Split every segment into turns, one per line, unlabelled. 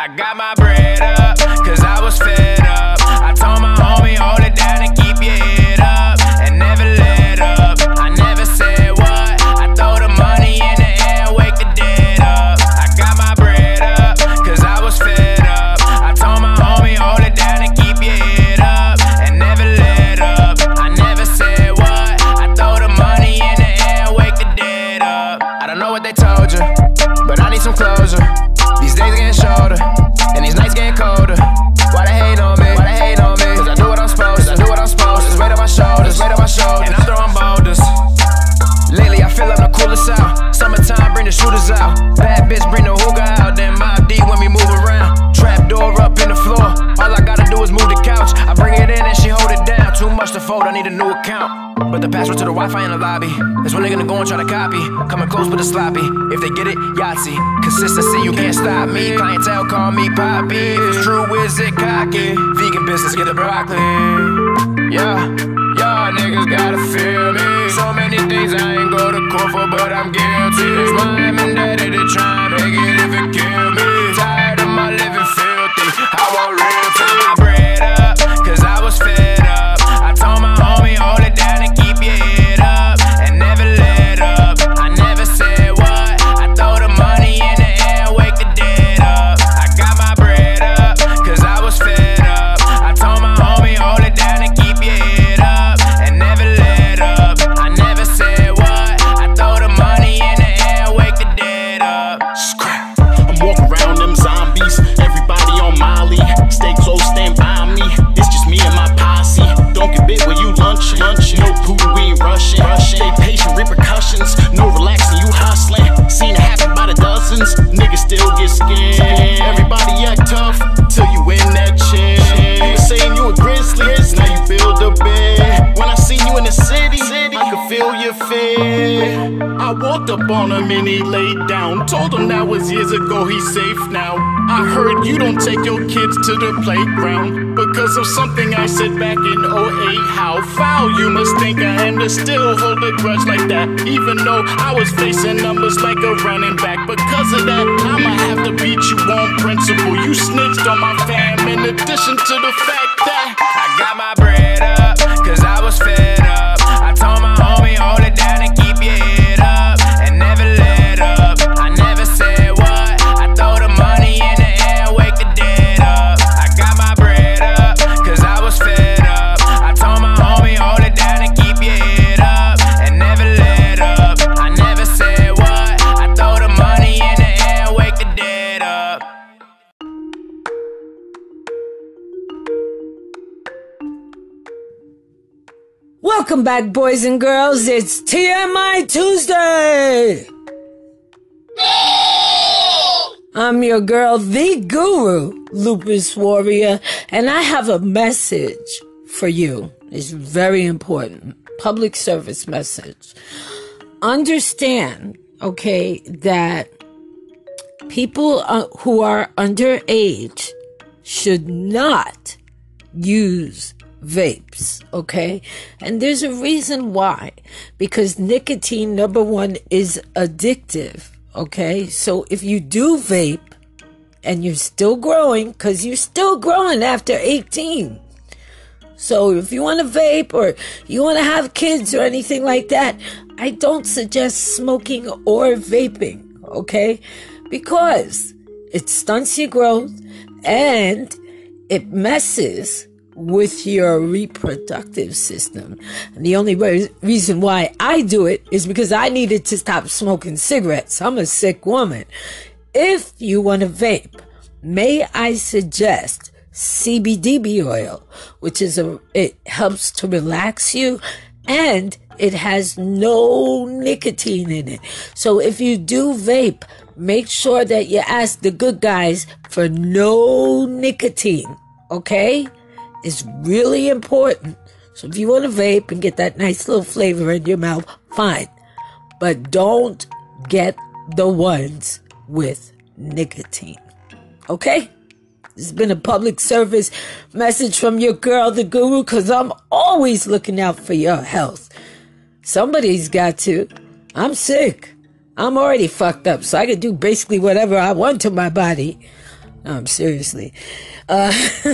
got my bread up, cause I was fed up. I told my homie, hold it down and keep your head up, and never let up. I never said what, I throw the money in the air and wake the dead up. I got my bread up, cause I was fed up. I told my homie, hold it down and keep your head up, and never let up. I never said what, I throw the money in the air and wake the dead up. I don't know what they told you, but I need some closure. These days getting shorter, and these nights getting colder. Why they hate on me? Why they hate on me? Cause I do what I'm supposed to. I do what I'm supposed to. It's weight on my shoulders, weight on my shoulders. And I'm throwing boulders. Lately I feel I'm the coolest out. Summertime, bring the shooters out. Bad bitch, bring the hookah out. Then Mob D when we move around. Trap door up in the floor. All I gotta do is move the couch. I bring it in and she hold it down. Too much to fold, I need a new account. But the password to the Wi-Fi in the lobby. That's when they gonna go and try to copy. Coming close with the sloppy. If they get it, Yahtzee. Consistency, you can't stop me. Clientele call me Poppy. If it's true, is it cocky? Vegan business, get the broccoli. Yeah, y'all niggas gotta feel me. So many things I ain't go to court for, but I'm guilty. That's why I'm indebted to try and make it if it kill me. Tired of my living filthy. I want real time. Bread up, cause I was fed up. I told my homie, hold it down and keep your head up, and never let up. I never said what, I throw the money in the air and wake the dead up. I got my bread up, cause I was fed up. I told my homie, hold it down and keep your head up, and never let up. I never said what, I throw the money in the air and wake the dead up.
Scrap. I'm walking around them zombies, everybody on Molly. Stay close, stand by me. It's just me and my posse. Don't get bit when you lunch. No Putin, we ain't rushing. Stay patient, repercussions. No relaxing, you hustling. Seen it happen by the dozens. Niggas still get scared. Everybody act tough till you in that chair. You were saying you a grizzly, now you build a bed. When I seen you in the city, I could feel your fear. I walked up on him and he laid down. Told him that was years ago, he's safe now. I heard you don't take your kids to the playground because of something I said back in '08. How foul you must think I am to still hold a grudge like that, even though I was facing numbers like a running back. Because of that, I'ma have to beat you on principle. You snitched on my fam in addition to the fact that
I got my bread up, cause I was fed up. I told my homie, hold it down and keep your head up, and never let up. I never said what, I throw the money in the air and wake the dead up. I got my bread up, cause I was fed up. I told my homie, hold it down and keep your head up, and never let up. I never said what, I throw the money in the air and wake the dead up.
Welcome back, boys and girls. It's TMI Tuesday. I'm your girl, the Guru, Lupus Warrior, and I have a message for you. It's very important. Public service message. Understand, okay, that people who are underage should not use vapes, okay? And there's a reason why. Because nicotine, number one, is addictive, okay? So if you do vape and you're still growing, because you're still growing after 18. So if you want to vape or you want to have kids or anything like that, I don't suggest smoking or vaping, okay? Because it stunts your growth and it messes with your reproductive system. And the only reason why I do it is because I needed to stop smoking cigarettes. I'm a sick woman. If you want to vape, may I suggest CBD oil, which is it helps to relax you and it has no nicotine in it. So if you do vape, make sure that you ask the good guys for no nicotine, okay? It's really important. So if you want to vape and get that nice little flavor in your mouth, fine. But don't get the ones with nicotine. Okay? This has been a public service message from your girl, the Guru, because I'm always looking out for your health. Somebody's got to. I'm sick. I'm already fucked up, so I can do basically whatever I want to my body. No, seriously. Uh,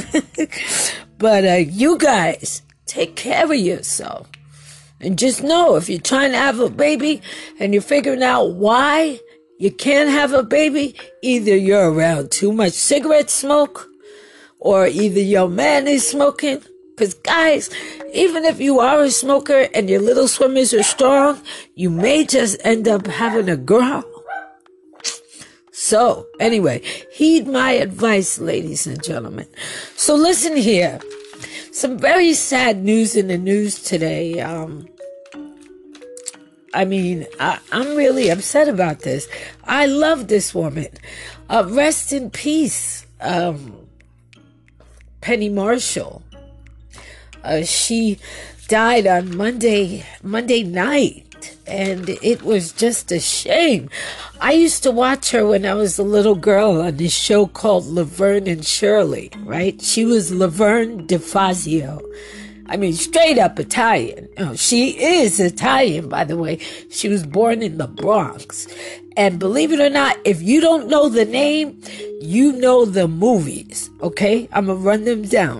but you guys, take care of yourself. And just know, if you're trying to have a baby and you're figuring out why you can't have a baby, either you're around too much cigarette smoke, or either your man is smoking. Because guys, even if you are a smoker and your little swimmers are strong, you may just end up having a girl. So, anyway, heed my advice, ladies and gentlemen. So listen here. Some very sad news in the news today. I'm really upset about this. I love this woman. Rest in peace, Penny Marshall. She died on Monday night, and it was just a shame. I used to watch her when I was a little girl on this show called Laverne and Shirley, right? She was Laverne DeFazio. I mean, straight up Italian. She is Italian, by the way. She was born in the Bronx. And believe it or not, if you don't know the name, you know the movies, okay? I'm going to run them down.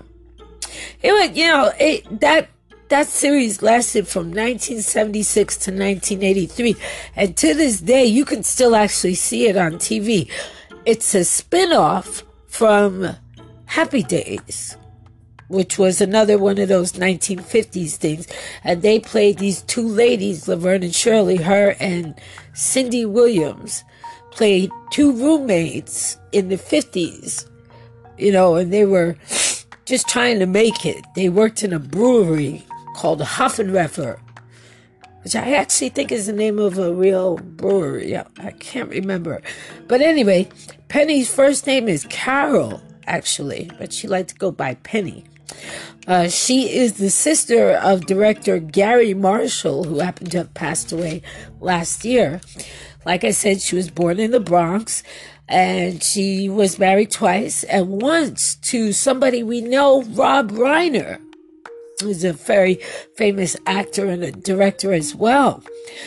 That series lasted from 1976 to 1983. And to this day, you can still actually see it on TV. It's a spin-off from Happy Days, which was another one of those 1950s things. And they played these two ladies, Laverne and Shirley, her and Cindy Williams, played two roommates in the 50s, and they were just trying to make it. They worked in a brewery called Hoffenreffer, which I actually think is the name of a real brewery. I can't remember. But anyway, Penny's first name is Carol, actually, but she liked to go by Penny. She is the sister of director Gary Marshall, who happened to have passed away last year. Like I said, she was born in the Bronx, and she was married twice, and once to somebody we know, Rob Reiner, who's a very famous actor and a director as well.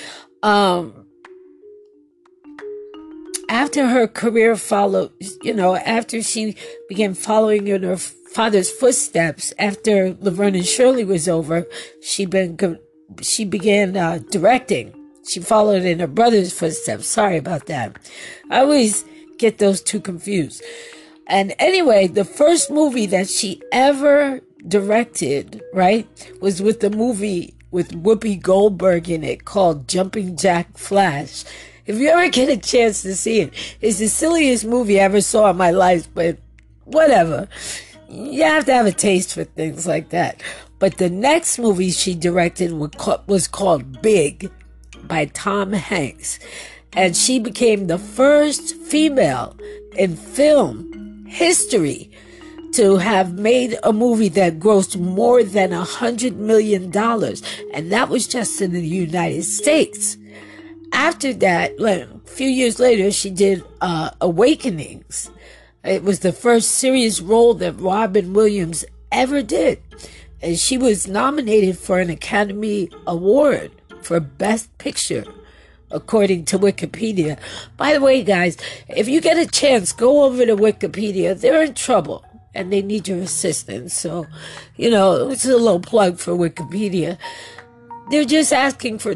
After her career followed, after she began following in her father's footsteps, after Laverne and Shirley was over, she began directing. She followed in her brother's footsteps. Sorry about that. I always get those two confused. And anyway, the first movie that she ever directed, right, was with the movie with Whoopi Goldberg in it called Jumping Jack Flash. If you ever get a chance to see it, it's the silliest movie I ever saw in my life, but whatever. You have to have a taste for things like that. But the next movie she directed was called Big by Tom Hanks. And she became the first female in film history to have made a movie that grossed more than $100 million. And that was just in the United States. After that, a few years later, she did Awakenings. It was the first serious role that Robin Williams ever did. And she was nominated for an Academy Award for Best Picture, according to Wikipedia. By the way, guys, if you get a chance, go over to Wikipedia. They're in trouble, and they need your assistance. So, it's a little plug for Wikipedia. They're just asking for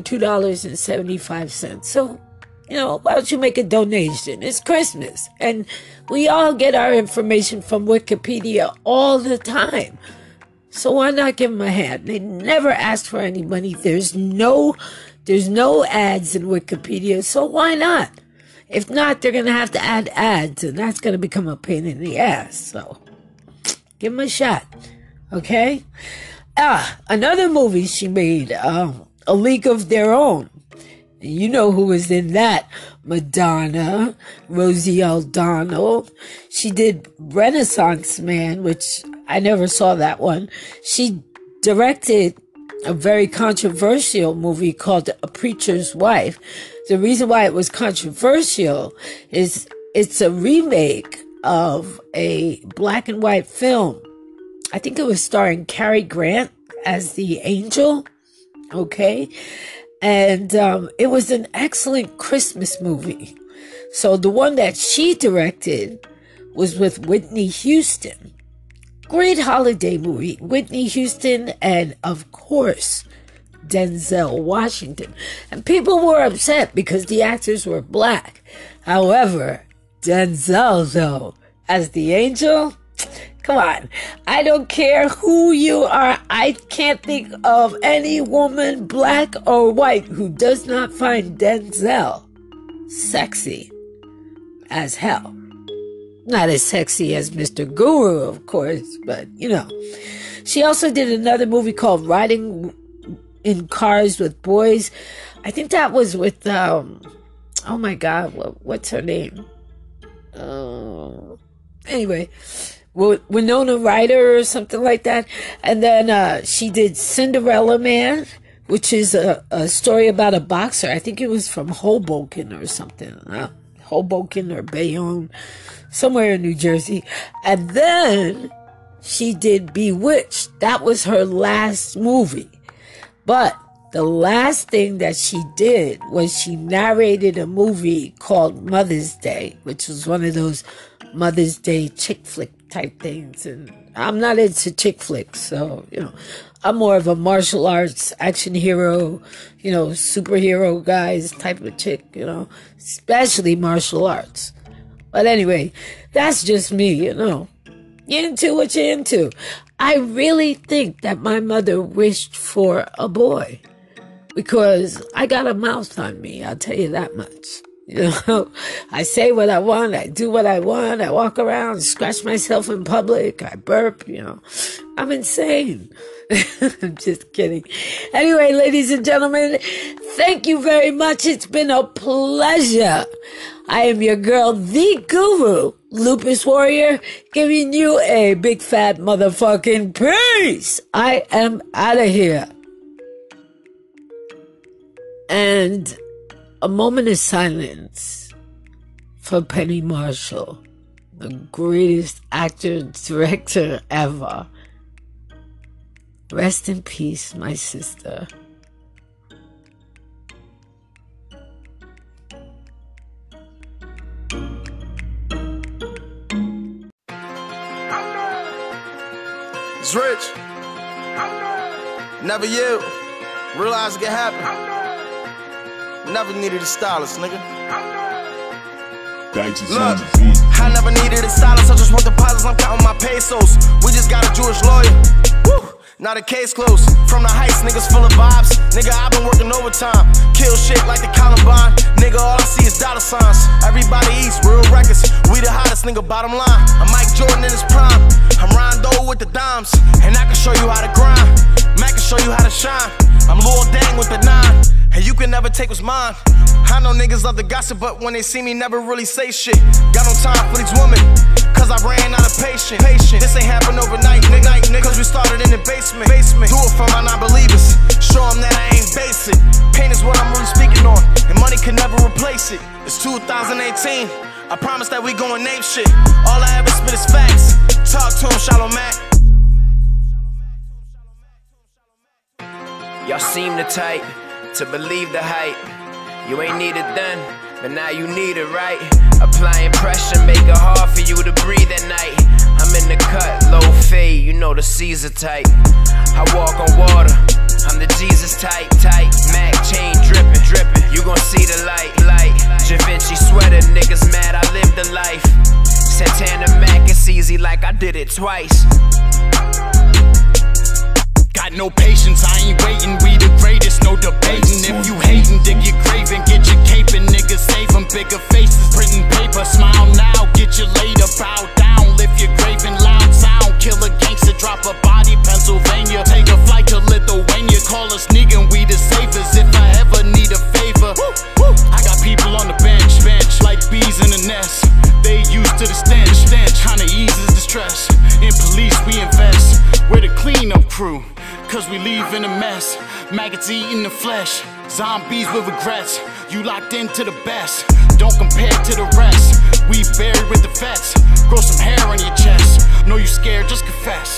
$2.75. So, why don't you make a donation? It's Christmas, and we all get our information from Wikipedia all the time. So why not give them a hand? They never ask for any money. There's no ads in Wikipedia, so why not? If not, they're going to have to add ads, and that's going to become a pain in the ass. So give them a shot, okay? Another movie she made, A League of Their Own. You know who was in that. Madonna, Rosie O'Donnell. She did Renaissance Man, which I never saw that one. She directed a very controversial movie called A Preacher's Wife. The reason why it was controversial is it's a remake of a black and white film. I think it was starring Cary Grant as the angel. Okay. And it was an excellent Christmas movie. So the one that she directed was with Whitney Houston. Great holiday movie. Whitney Houston and, of course, Denzel Washington. And people were upset because the actors were black. However, Denzel, though, as the angel, come on. I don't care who you are. I can't think of any woman, black or white, who does not find Denzel sexy as hell. Not as sexy as Mr. Guru, of course, but, you know. She also did another movie called Riding in Cars with Boys. I think that was with, oh my God, what's her name? Anyway, Winona Ryder or something like that. And then she did Cinderella Man, which is a story about a boxer. I think it was from Hoboken or something. Hoboken or Bayonne, somewhere in New Jersey. And then she did Bewitched. That was her last movie. But the last thing that she did was she narrated a movie called Mother's Day, which was one of those Mother's Day chick flick type things. And I'm not into chick flicks, so, you know, I'm more of a martial arts action hero, you know, superhero guys type of chick, you know, especially martial arts. But anyway, that's just me, you know. You're into what you're into. I really think that my mother wished for a boy because I got a mouth on me, I'll tell you that much. You know, I say what I want, I do what I want, I walk around, scratch myself in public, I burp, you know. I'm insane. I'm just kidding. Anyway, ladies and gentlemen, thank you very much. It's been a pleasure. I am your girl, the Guru, Lupus Warrior, giving you a big fat motherfucking peace. I am out of here. And a moment of silence for Penny Marshall, the greatest actor, director ever. Rest in peace, my sister.
It's Rich. Never you. Realize it can happen. Never needed a stylist, nigga. Look, I never needed a stylist. I just want deposits. I'm counting my pesos. We just got a Jewish lawyer. Woo! Now the case closed. From the heights, niggas full of vibes. Nigga, I've been working overtime. Kill shit like the Columbine. Nigga, all I see is dollar signs. Everybody eats real records. We the hottest, nigga, bottom line. I'm Mike Jordan in his prime. I'm Rondo with the dimes. And I can show you how to grind. Mac can show you how to shine. I'm Lil Dang with the 9. And you can never take what's mine. I know niggas love the gossip, but when they see me, never really say shit. Got no time for these women, cause I ran out of patience. This ain't happen overnight, nigga. Cause we started in the basement. Do it for my non-believers. Show them that I ain't basic. Pain is what I'm really speaking on, and money can never replace it. It's 2018. I promise that we going name shit. All I ever spit is facts. Talk to him, Shallow Mac.
Y'all seem the type to believe the hype. You ain't need it then, but now you need it, right? Applying pressure, make it hard for you to breathe at night. I'm in the cut, low fade, you know the Caesar type. I walk on water, I'm the Jesus type. Mac chain drippin', you gon' see the light. Givenchy sweater, niggas mad I lived the life. Santana Mac, it's easy like I did it twice.
Got no patience, I ain't waiting, we the greatest, no debating. If you hating, dig your grave and get your cape and niggas save them. Bigger faces, printing paper, smile now, get you later, bow down, lift your grave in loud sound. Kill a gangster, drop a body, Pennsylvania. Take a flight to Lithuania, call us nigga, we the safest. If I ever need a favor, I got people on the bench, like bees in a nest. They used to the stench, kinda eases the stress. In police we invest, we're the cleanup crew, cause we leave in a mess. Maggots eating the flesh, zombies with regrets. You locked into the best, don't compare to the rest. We buried with the vets, grow some hair on your chest. Know you scared, just confess.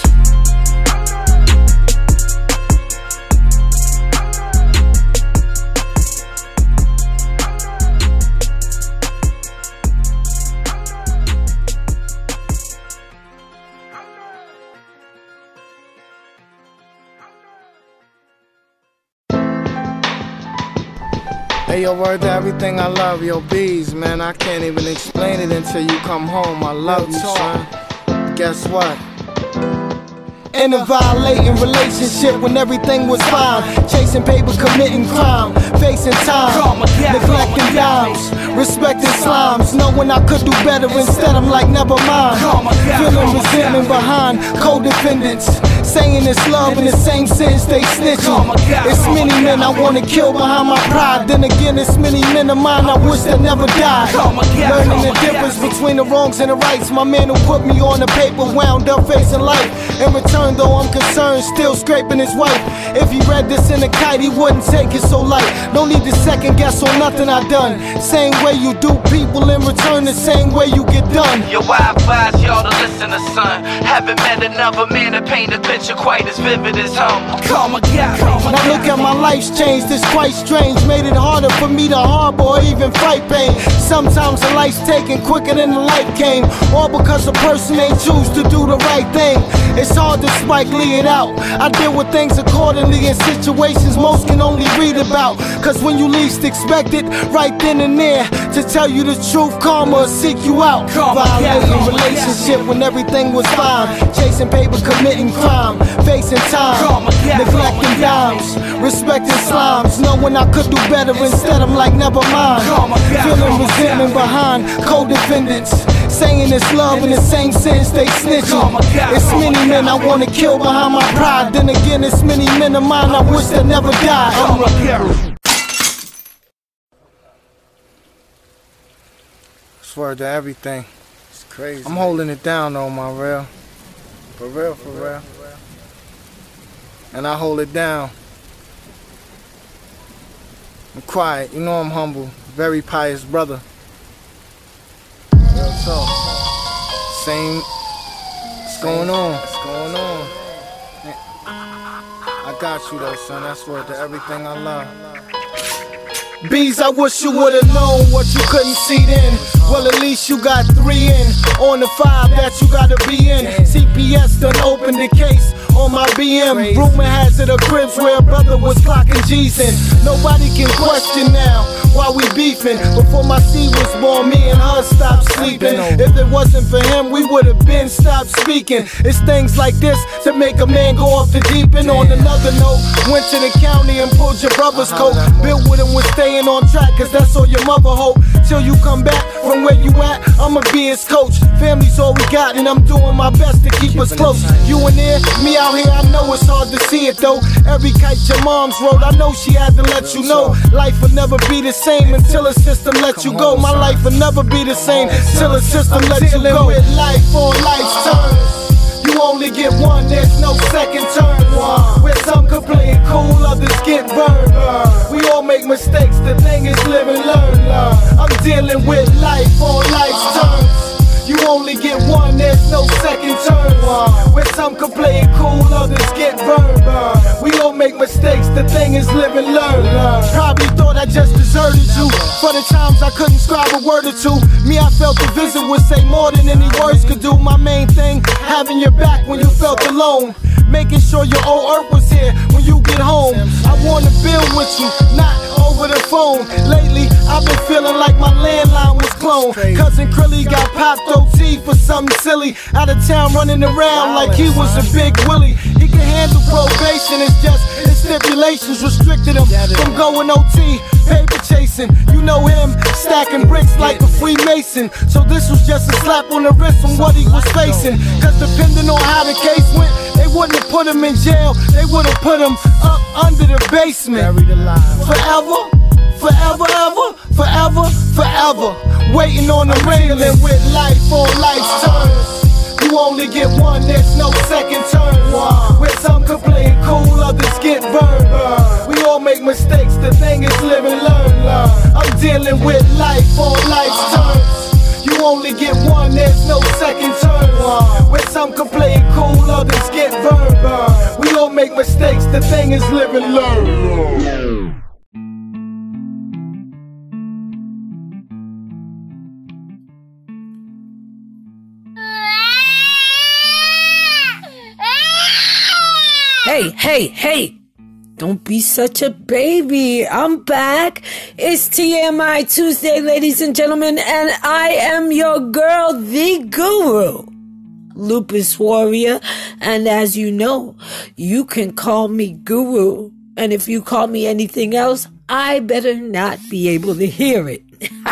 Hey, yo, word to everything I love. Yo, bees, man, I can't even explain it until you come home. I love you, son. Guess what? In a violating relationship when everything was fine. Chasing paper, committing crime. Facing time, neglecting dimes. Respecting slimes, knowing I could do better. Instead I'm like, never mind. Feeling resentment behind co-defendants, saying it's love in the same sense they snitching. It's many men I wanna kill behind my pride. Then again, it's many men of mine I wish that never died. Learning the difference between the wrongs and the rights. My man who put me on the paper wound up facing life. In return though I'm concerned, still scraping his wife. If he read this in a kite, he wouldn't take it so light. No need to second guess on nothing I done. Same way you do people, in return the same way you get done.
Yo, I advise y'all to listen to son. Haven't met another man that paint a picture quite as vivid as home. Karma got me.
Now look at my life's changed, it's quite strange. Made it harder for me to harbor or even fight pain. Sometimes the life's taken quicker than the life came. All because a person ain't choose to do the right thing. It's hard to Spike Lee it out. I deal with things accordingly in situations most can only read about. Cause when you least expect it, right then and there, to tell you the truth, karma will seek you out. Violating relationship when everything was fine. Chasing paper, committing crime. Facing time, neglecting dimes. Respecting slimes, knowing I could do better. Instead I'm like, never mind. Feeling resentment behind co-defendants, saying it's love in the same sense they snitching. It's many men I wanna kill behind my pride. Then again, it's many men of mine I wish that never died. Swear to everything. It's crazy. I'm holding it down though, my real. For real, for real. And I hold it down. I'm quiet, you know I'm humble. Very pious brother. Real talk. Same. What's going on? What's going on? I got you though, son. That's worth to everything I love. Bees, I wish you would've known what you couldn't see then. Well, at least you got 3 in on the 5 that you gotta be in. CPS done opened the case on my BM. Rumor has it a cribs where a brother was clocking G's in. Nobody can question now why we beefing. Before my seed was born, me and her stopped sleeping. If it wasn't for him, we would've been stopped speaking. It's things like this that make a man go off the deep end. On another note, went to the county and pulled your brother's coat. Built with him with staying on track, cause that's all your mother hope. Till you come back from where you at, I'ma be his coach. Family's all we got and I'm doing my best to keep us close. You in there, me out here, I know it's hard to see it though. Every kite your mom's wrote, I know she had to let you know. Life will never be the same until a system lets you go. My life will never be the same till a system lets you go. With life on life's terms, you only get one, there's no second turn. Where some can play it cool, others get burned. We all make mistakes, the thing is live and learn. I'm dealing with life on life's terms. You only get one, there's no second turn. Where some can play it cool, others get burned. We all make mistakes, the thing is live and learn. Probably thought I just deserted you for the times I couldn't scribe a word or two. Me, I felt the visit would say more than any words could do. My main thing, having your back when you felt alone. Making sure your old earth was here when you get home. I wanna build with you, not over the phone. Lately, I've been feeling like my landline was cloned. Cousin Krilly got popped OT for something silly. Out of town running around like he was a big Willie. He can handle probation, it's just his stipulations restricted him from going OT. Paper chasing, you know him, stacking bricks like a Freemason. So this was just a slap on the wrist from what he was facing. Cause depending on how the case went, they wouldn't have put him in jail, they would have put him up under the basement. Forever, forever, ever, forever, forever. Waiting on the railing with life on life's terms. You only get one, there's no second turn. Where some can play it cool, others get burned. We all make mistakes, the thing is live and learn. I'm dealing with life on life's terms. You only get one, there's no second turn. Where some can play it cool, others get burned. We all make mistakes, the thing is live and learn.
Hey, hey, hey! Don't be such a baby. I'm back. It's TMI Tuesday, ladies and gentlemen, and I am your girl, the Guru, Lupus Warrior. And as you know, you can call me Guru. And if you call me anything else, I better not be able to hear it.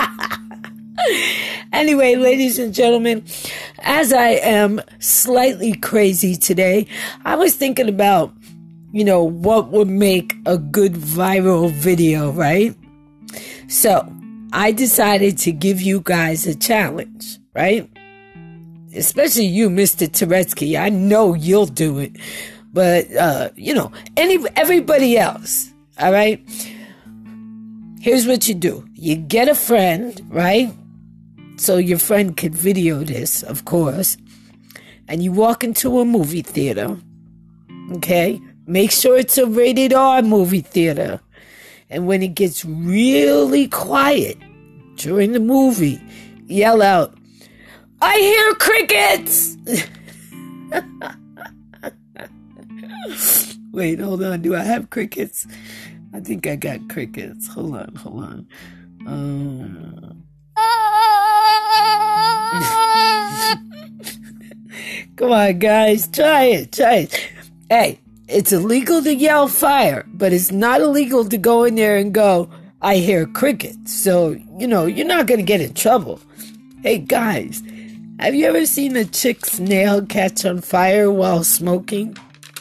Anyway, ladies and gentlemen, as I am slightly crazy today, I was thinking about, what would make a good viral video, right? So I decided to give you guys a challenge, right? Especially you, Mr. Turetsky. I know you'll do it. But, everybody else, all right? Here's what you do. You get a friend, right? So your friend could video this, of course. And you walk into a movie theater, okay? Make sure it's a rated R movie theater. And when it gets really quiet during the movie, yell out, "I hear crickets!" Wait, hold on. Do I have crickets? I think I got crickets. Hold on. Come on, guys. Try it. Hey, it's illegal to yell fire, but it's not illegal to go in there and go, "I hear crickets." So, you're not going to get in trouble. Hey, guys, have you ever seen a chick's nail catch on fire while smoking?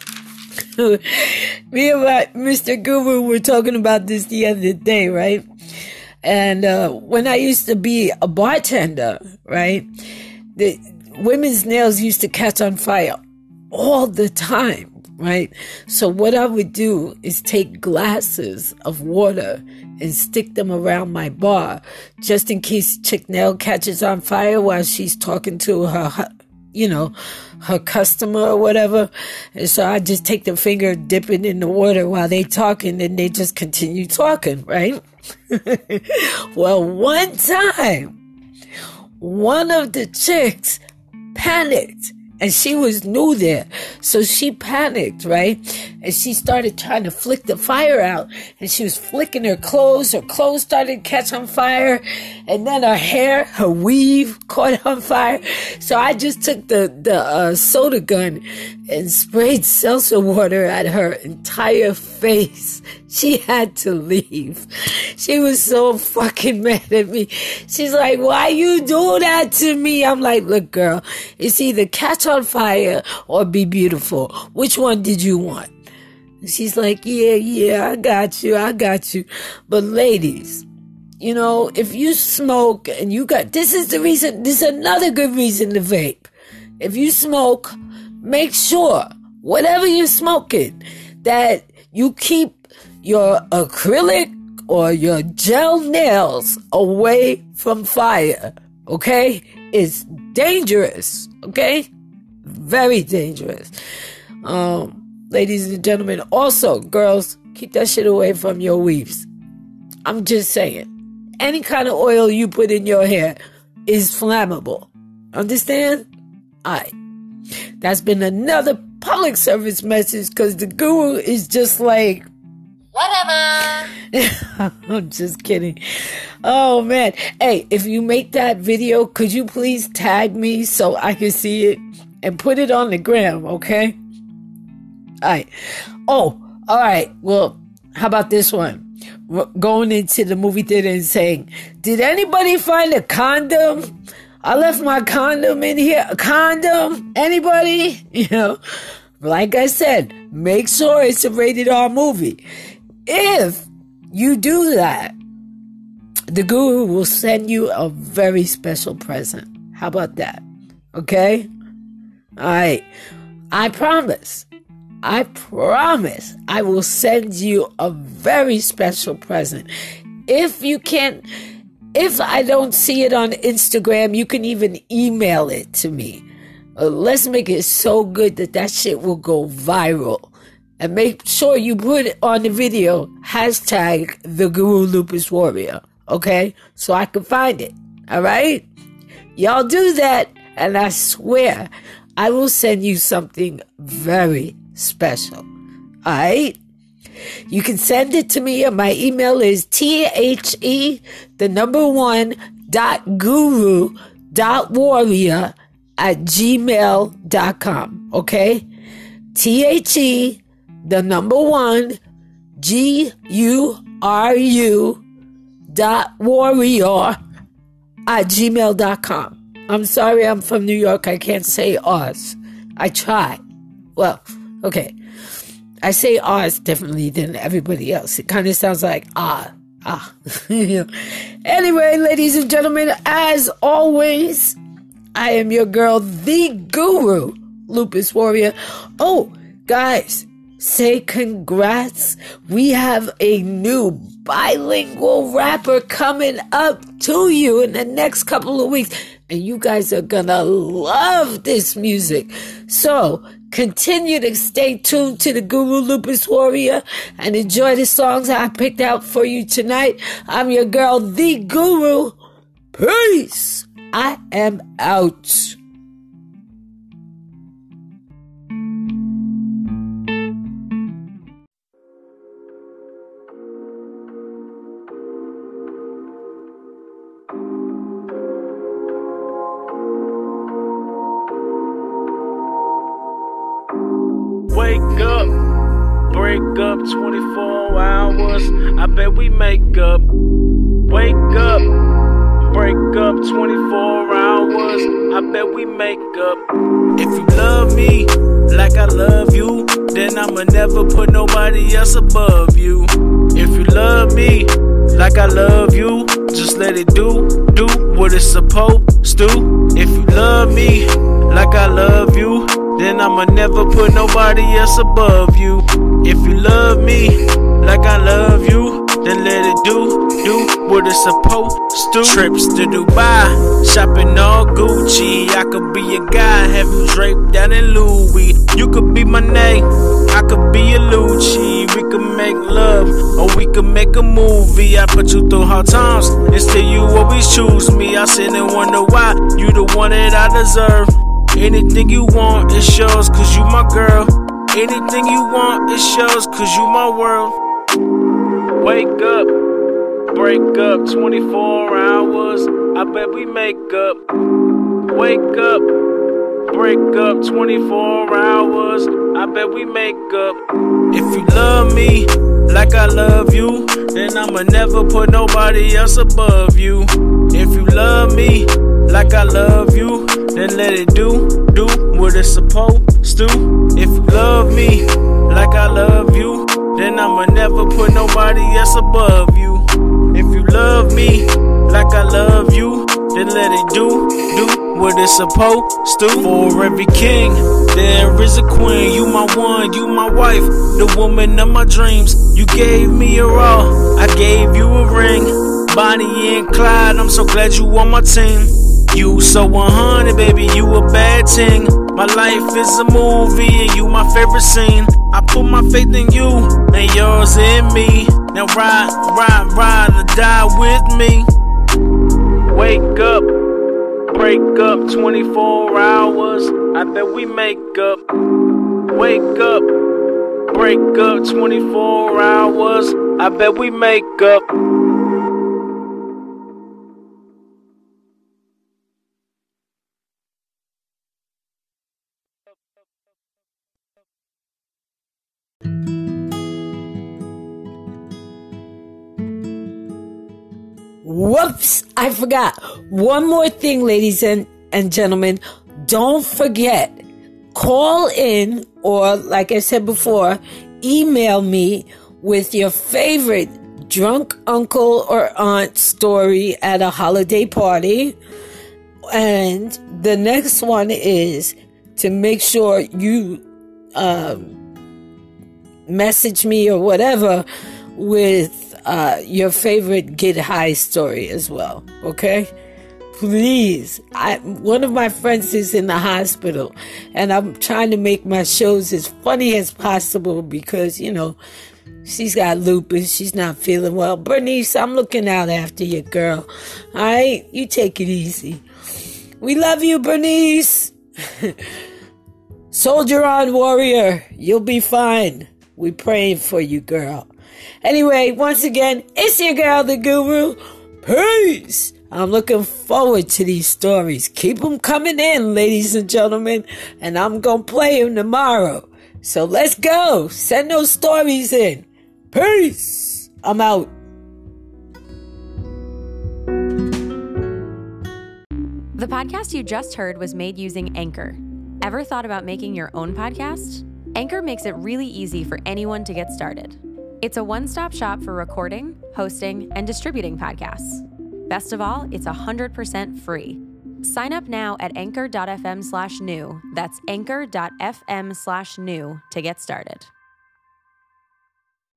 Me and Mr. Guru were talking about this the other day, right? And when I used to be a bartender, right, the women's nails used to catch on fire all the time, right? So what I would do is take glasses of water and stick them around my bar just in case chick nail catches on fire while she's talking to her her customer or whatever. And so I just take the finger, dip it in the water while they talking, and they just continue talking, right? Well, one time, one of the chicks panicked, and she was new there. So she panicked, right? And she started trying to flick the fire out, and she was flicking her clothes. Her clothes started to catch on fire, and then her hair, her weave caught on fire. So I just took the soda gun and sprayed seltzer water at her entire face. She had to leave. She was so fucking mad at me. She's like, "Why you do that to me?" I'm like, "Look, girl, it's either catch on fire or be beautiful. Which one did you want?" And she's like, yeah, I got you. But ladies, if you smoke and this is another good reason to vape. If you smoke, make sure, whatever you're smoking, that you keep your acrylic or your gel nails away from fire, okay? It's dangerous, okay? Very dangerous. Ladies and gentlemen, also, girls, keep that shit away from your weaves. I'm just saying, any kind of oil you put in your hair is flammable. Understand? Alright. That's been another public service message, because the Guru is just like, whatever. I'm just kidding. Oh, man. Hey, if you make that video, could you please tag me so I can see it and put it on the gram, okay? All right. Oh, all right. Well, how about this one? Going into the movie theater and saying, "Did anybody find a condom? I left my condom in here." A condom? Anybody? Like I said, make sure it's a rated R movie. If you do that, the Guru will send you a very special present. How about that? Okay? All right. I promise I will send you a very special present. If I don't see it on Instagram, you can even email it to me. Let's make it so good that shit will go viral. And make sure you put it on the video, hashtag the Guru Lupus Warrior, okay? So I can find it, all right? Y'all do that, and I swear I will send you something very special. All right? You can send it to me, and my email is the1.guru.warrior@gmail.com. Okay? THE1GURU.warrior@gmail.com. I'm sorry, I'm from New York. I can't say ours. I try. Well, okay. I say ours differently than everybody else. It kind of sounds like Anyway, ladies and gentlemen, as always, I am your girl, the Guru, Lupus Warrior. Oh, guys, say congrats. We have a new bilingual rapper coming up to you in the next couple of weeks. And you guys are gonna love this music. So continue to stay tuned to the Guru Lupus Warrior and enjoy the songs I picked out for you tonight. I'm your girl, the Guru. Peace. I am out.
Wake up, break up 24 hours. I bet we make up. Wake up, break up 24 hours. I bet we make up. If you love me like I love you, then I'ma never put nobody else above you. If you love me like I love you, just let it do what it's supposed to. If you love me like I love you, then I'ma never put nobody else above you. If you love me like I love you, then let it do what it's supposed to. Trips to Dubai, shopping all Gucci. I could be a guy, have you draped down in Louis. You could be my name, I could be a Lucci. We could make love, or we could make a movie. I put you through hard times, and still you always choose me. I sit and wonder why you the one that I deserve. Anything you want, it's yours, cause you my girl. Anything you want, it's yours, cause you my world. Wake up, break up 24 hours. I bet we make up. Wake up, break up 24 hours. I bet we make up. If you love me like I love you, then I'ma never put nobody else above you. If you love me like I love you, then let it do what it's supposed to. If you love me like I love you, then I'ma never put nobody else above you. If you love me like I love you, then let it do what it's supposed to. For every king, there is a queen. You my one, you my wife, the woman of my dreams. You gave me your all, I gave you a ring. Bonnie and Clyde, I'm so glad you on my team. You so 100, baby, you a bad thing. My life is a movie and you my favorite scene. I put my faith in you and yours in me. Now ride or die with me. Wake up, break up 24 hours. I bet we make up. Wake up, break up 24 hours. I bet we make up.
Whoops, I forgot. One more thing, ladies and gentlemen. Don't forget, call in, or like I said before, email me with your favorite drunk uncle or aunt story at a holiday party. And the next one is to make sure you message me or whatever with your favorite get high story as well, okay? Please. One of my friends is in the hospital, and I'm trying to make my shows as funny as possible because, you know, she's got lupus. She's not feeling well. Bernice, I'm looking out after you, girl. All right? You take it easy. We love you, Bernice. Soldier on, warrior. You'll be fine. We praying for you, girl. Anyway, once again, it's your girl, the Guru. Peace. I'm looking forward to these stories. Keep them coming in, ladies and gentlemen. And I'm going to play them tomorrow. So let's go. Send those stories in. Peace. I'm out.
The podcast you just heard was made using Anchor. Ever thought about making your own podcast? Anchor makes it really easy for anyone to get started. It's a one-stop shop for recording, hosting, and distributing podcasts. Best of all, it's 100% free. Sign up now at anchor.fm/new. That's anchor.fm/new to get started.